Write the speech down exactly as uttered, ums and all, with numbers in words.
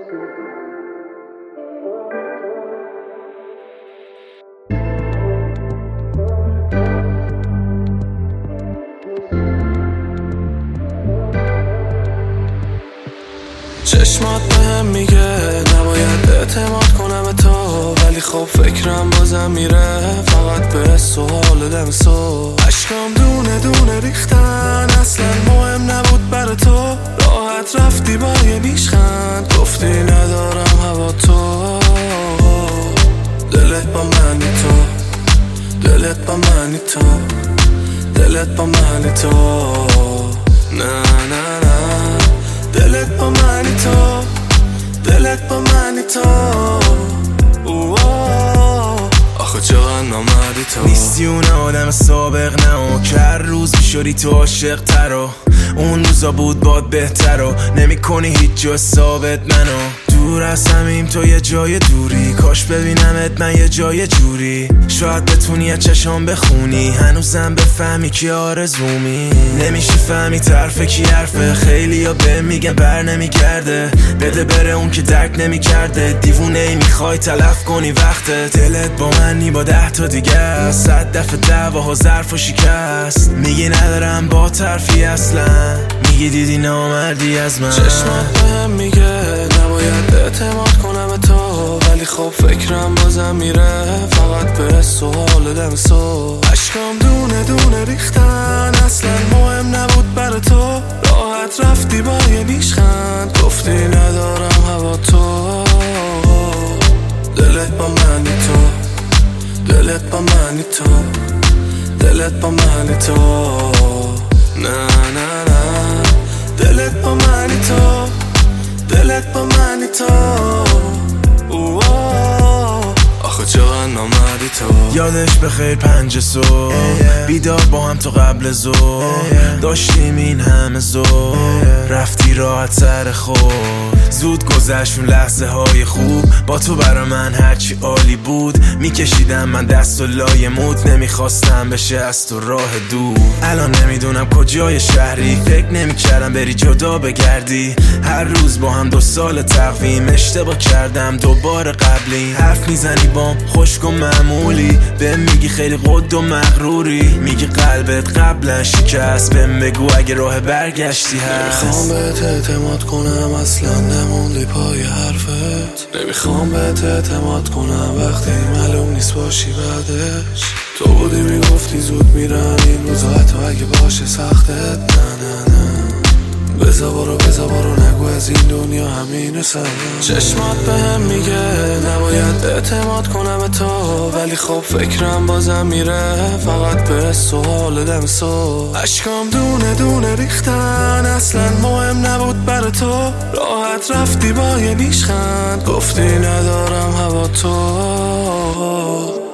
چشمات بهم میگه نباید اعتماد کنم به تو، ولی خب فکرم بازم میره فقط به سوال دم سو. اشکام دونه دونه ریختن، اصلا مهم نبود برا تو. راحت رفتی با یه نیشخند، گفتی ندارم هوا تو. دلت با منی تو، دلت با منی تو، دلت با منی تو. نه نه نه، دلت با منی تو، دلت با منی تو. آخه چقدر نامردی تو. نیستی اون آدم سابق نه و که هر روز میشدی تو عاشق ترا. اون روزا بود باد بهتر و نمی کنی هیچ جا ثابت منو. دور از همیم تو یه جای دوری، کاش ببینمت من یه جای جوری. شاید بتونی از چشام بخونی، هنوزم بفهمی که آرزومی. نمیشه فهمی طرف کی حرفه، خیلی یا به میگن بر نمیگرده. بده بره اون که درک نمیکرده، دیوونه ای میخوای تلف کنی وقتت. دلت با منی با ده تا دیگه، صد دفعه دعواها ظرف و شکست. میگی ندارم با طرفی اصلا، میگی دیدی نامردی از من. چشمات بهم میگه نباید اعتماد کنم به تو، ولی خب فکرم بازم میره فقط به سوال دم سو. اشکام دونه دونه ریختن، اصلا مهم نبود برا تو. راحت رفتی با یه نیشخند، گفتی ندارم هوا تو. دلت با منی تو، دلت با منی تو، دلت با منی تو. نه نه نه، دلت با منی تو، دلت با منی تو. آخه چقدر نامردی تو. یادش بخیر پنج صبح بیدار با هم تو قبل ظهر، داشتیم این همه ذوق. رفتی راحت سر خود، زود گذشت اون لحظه های خوب. با تو برا من هرچی عالی بود، میکشیدم من دست و لای مود. نمیخواستم بشه از تو راه دور. الان نمیدونم کجای شهری، فکر نمیکردم بری جدا بگردی. هر روز با هم دو سال تقویم، اشتباه کردم دوباره قبلی. حرف میزنی بام خشک و معمولی، بهم میگی خیلی قد و مغروری. میگی قلبت قبلا شکست، بهم بگو اگه راه برگشتی هست. نمیخوام بهت اعتماد کنم، اصلا نموندی پای حرفت. نمیخوام بهت اعتماد کنم وقتی معلوم نیست باشی بعدش. تو بودی میگفتی زود میرم این روزا، حتی اگه باشه سختت. نه نه نه، بزا برو بزا برو، نگو از این دنیا همینه سرم. چشمات بهم میگه نباید اعتماد کنم به تو، ولی خب فکرم بازم میره فقط به سوال دم سو. اشکام دونه دونه ریختن، اصلا مهم نبود برا تو. راحت رفتی با یه نیشخند، گفتی ندارم هوا تو.